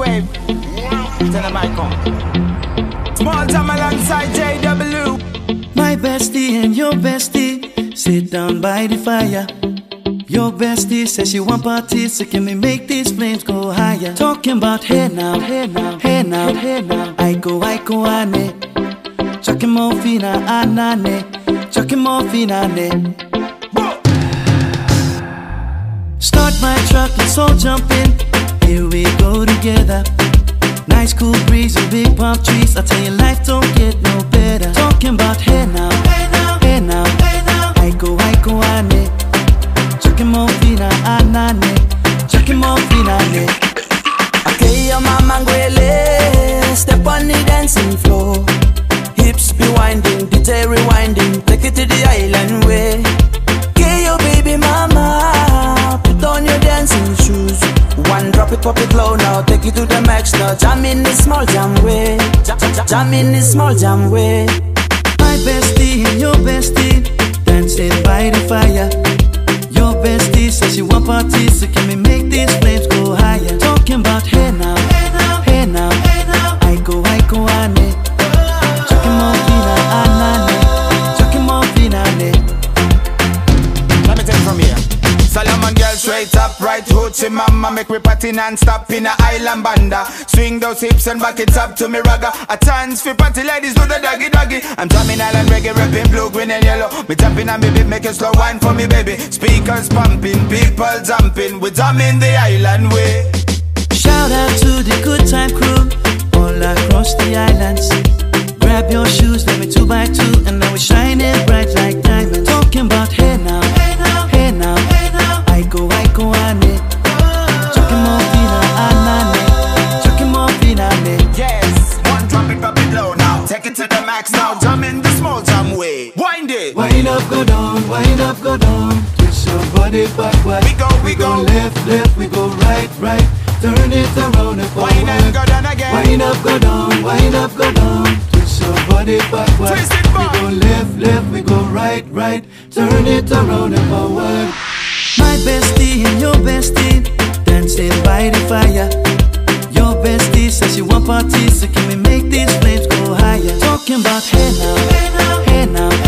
wave. Tell them I come. Small time alongside JW. My bestie and your bestie sit down by the fire. Your bestie says she want parties, so can we make these flames go higher? Talking about hey now, hey now, hey now, hey now. I go, ane. Chucking morphina, anane. Chucking morphina, ane. Start my truck, let's all jump in. Here we go together. Nice cool breeze and big palm trees. I tell you, life don't get no better. Talking about hey now, hey now, hey now, hey now. I go, ane. Chucking morphina, anane. Chucking morphina, ane. Okay, your mama ngwele. Step on the dancing floor. Hips be winding, DJ rewinding. Take it to the island way. Okay, your baby mama. Put on your dancing shoes. One drop it, pop it low now. Take it to the max now. Jam in this small jam way. Jam in this small jam way. My bestie and your bestie dancing by the fire. Your bestie says she want parties, so can we make these flames go higher? Talking about hey now, hey now, hey now, hey now. I go, ane. Chucking morphina, anane. Chucking morphina, ane. Let me take it from here. Solomon girl straight up, right hoochie mama. Make me party non-stop in a island banda. Swing those hips and back it up to me ragga. A chance for party ladies do the doggy doggy. I'm drumming island reggae, rapping blue, green and yellow. Me tapping on me beat, make a slow wine for me baby. Speakers pumping, people jumping. We drumming the island way. Shout out to the good time crew all across the islands. Grab your shoes, let me 2x2, and now we're shining bright like diamonds. Talking about hey now, hey now, hey now, hey now. I go, ane. Chucking morphina, anane. Chucking morphina, ane. Yes, one drop it low now. Take it to the max now. Jump in the small jam way. Wind it. Wind up, go down, wind up, go down. Twist your body backward. We go. Left, left, we go right, right. Turn it around and forward. Wind up, go down again. Wind up, go down, wind up, go down. Twist your body backward. Twist it back. We go left, left, we go right, right. Turn it around and forward. My bestie and your bestie dancing by the fire. Your bestie says she want parties, so can we make these flames go higher? Talking about hey now, hey now, hey now.